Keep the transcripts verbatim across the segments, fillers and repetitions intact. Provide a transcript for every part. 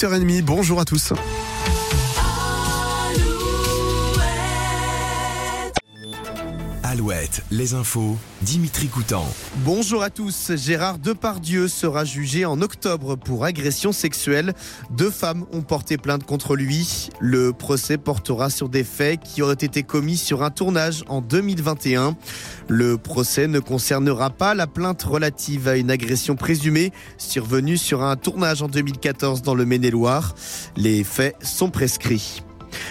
huit heures trente, bonjour à tous. Alouette, les infos, Dimitri Coutan. Bonjour à tous. Gérard Depardieu sera jugé en octobre pour agression sexuelle. Deux femmes ont porté plainte contre lui. Le procès portera sur des faits qui auraient été commis sur un tournage en deux mille vingt et un. Le procès ne concernera pas la plainte relative à une agression présumée survenue sur un tournage en deux mille quatorze dans le Maine-et-Loire. Les faits sont prescrits.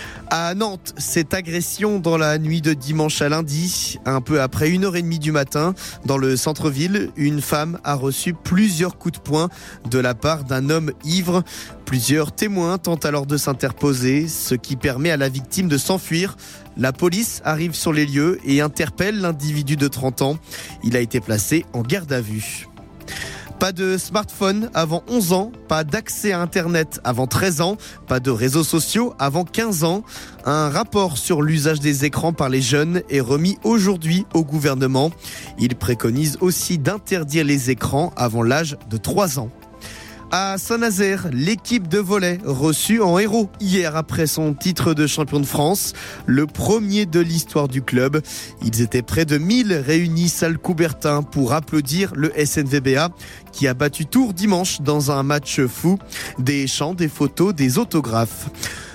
À Nantes, cette agression dans la nuit de dimanche à lundi, un peu après une heure trente du matin, dans le centre-ville, une femme a reçu plusieurs coups de poing de la part d'un homme ivre. Plusieurs témoins tentent alors de s'interposer, ce qui permet à la victime de s'enfuir. La police arrive sur les lieux et interpelle l'individu de trente ans. Il a été placé en garde à vue. Pas de smartphone avant onze ans, pas d'accès à Internet avant treize ans, pas de réseaux sociaux avant quinze ans. Un rapport sur l'usage des écrans par les jeunes est remis aujourd'hui au gouvernement. Il préconise aussi d'interdire les écrans avant l'âge de trois ans. À Saint-Nazaire, l'équipe de volley reçue en héros hier après son titre de champion de France, le premier de l'histoire du club. Ils étaient près de mille réunis salle Coubertin pour applaudir le S N V B A qui a battu Tours dimanche dans un match fou. Des chants, des photos, des autographes.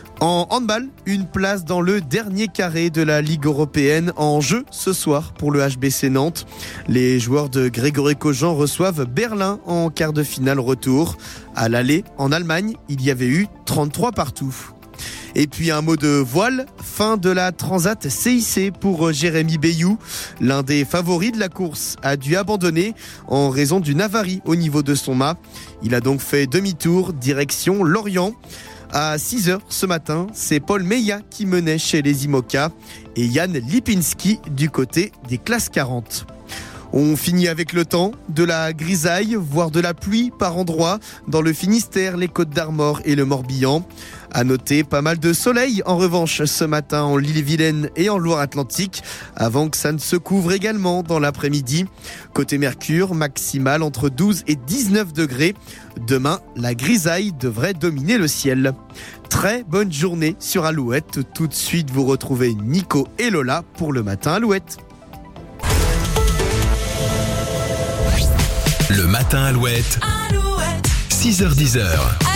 En handball, une place dans le dernier carré de la Ligue européenne en jeu ce soir pour le H B C Nantes. Les joueurs de Grégory Cojean reçoivent Berlin en quart de finale retour. À l'aller, en Allemagne, il y avait eu trente-trois partout. Et puis un mot de voile, fin de la Transat C I C pour Jérémy Bayou. L'un des favoris de la course a dû abandonner en raison d'une avarie au niveau de son mât. Il a donc fait demi-tour direction Lorient. À six heures ce matin, c'est Paul Meillat qui menait chez les IMOCA et Yann Lipinski du côté des classes quarante. On finit avec le temps, de la grisaille, voire de la pluie par endroits dans le Finistère, les Côtes-d'Armor et le Morbihan. À noter, pas mal de soleil en revanche ce matin en l'Ille-et-Vilaine et en Loire-Atlantique, avant que ça ne se couvre également dans l'après-midi. Côté Mercure, maximal entre douze et dix-neuf degrés. Demain, la grisaille devrait dominer le ciel. Très bonne journée sur Alouette. Tout de suite, vous retrouvez Nico et Lola pour le matin Alouette. Le matin Alouette, Alouette. six heures dix.